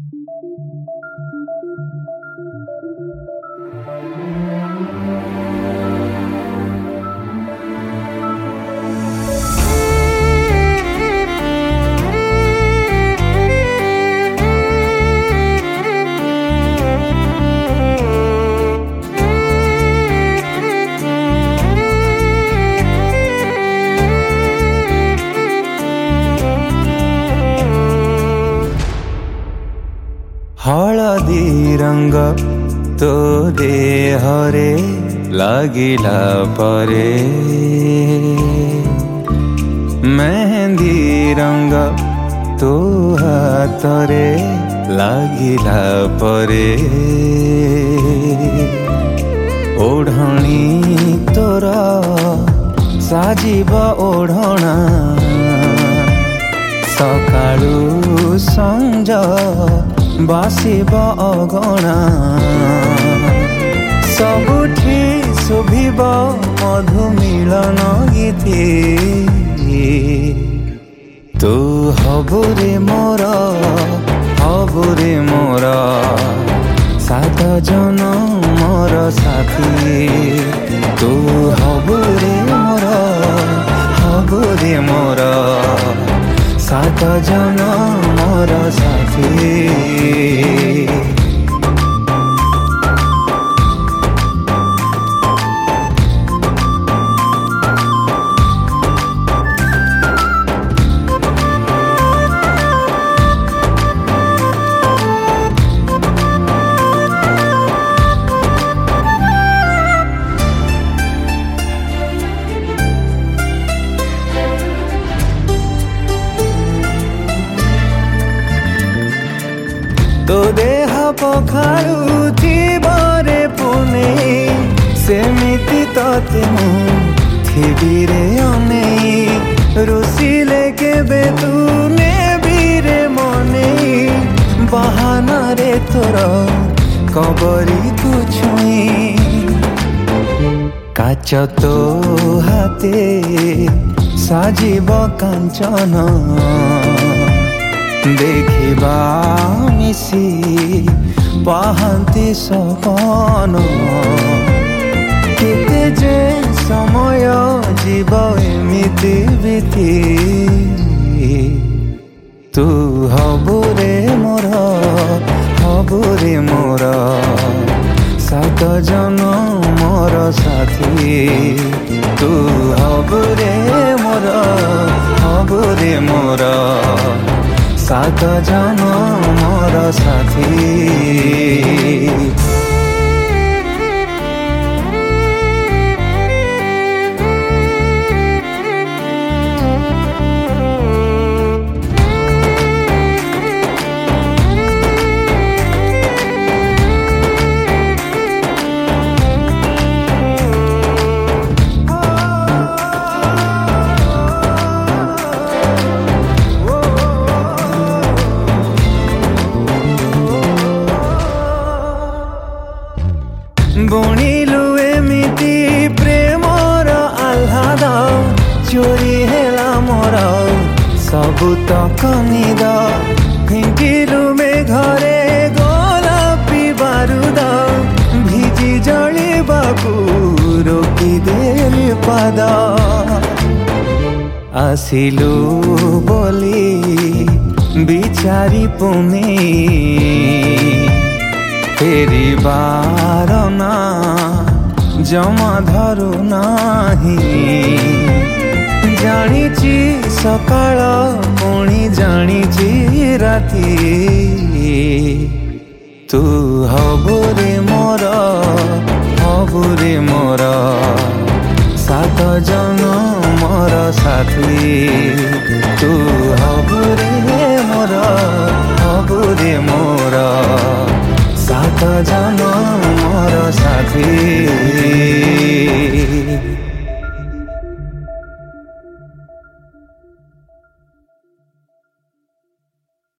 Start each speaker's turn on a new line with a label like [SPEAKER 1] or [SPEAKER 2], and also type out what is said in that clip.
[SPEAKER 1] हलदी रंग तो देहरे लागिला परे, मेहंदी रंग तो हातरे लागिला परे, ओढ़णी तोर साजिब ओढ़णा सकाळू संज बासिब अगणा, सबुठी शुभिब मधु मिलन गीते, तू हबुरे मोर हबुरे मोर सात जनमर साथी, तू हबुरे मोर हबुरे मोर सात जनमर साथी। तो देह पखाड़ू जीवरे पुने सेमिति तते थी रे अने रुसिले केबे तूने बीरे मने बहाना रे तोर कबरी कुछुई, काच तो हाथे साजिब कांचन देखिबा मिसी पाहंती सपन, केते जे समय जीव एमिति बीती, तू हबुरे मोर हबुरे मोर सात जनमर साथी, तू हबुरे मोर हबुरे मोर सात जनमर साथी। बुणिलु एमिति प्रेमर आह्लाद चोरी हेला मोर सबु तक निद, फिंकिलु मेघरे गोलापी बारूद भिजी जलिबाकू रोकी देली पाद, आसिलु बोली बिचारी पुने फेरी बारना जमा धरू नाही, जानिची सकाळ पुणी जानिची राती, तू हबुरे मोर हबुरे मोर सात जनमर साथी, तू हबुरे मोर हबुरे मोर सात जनमर साथी।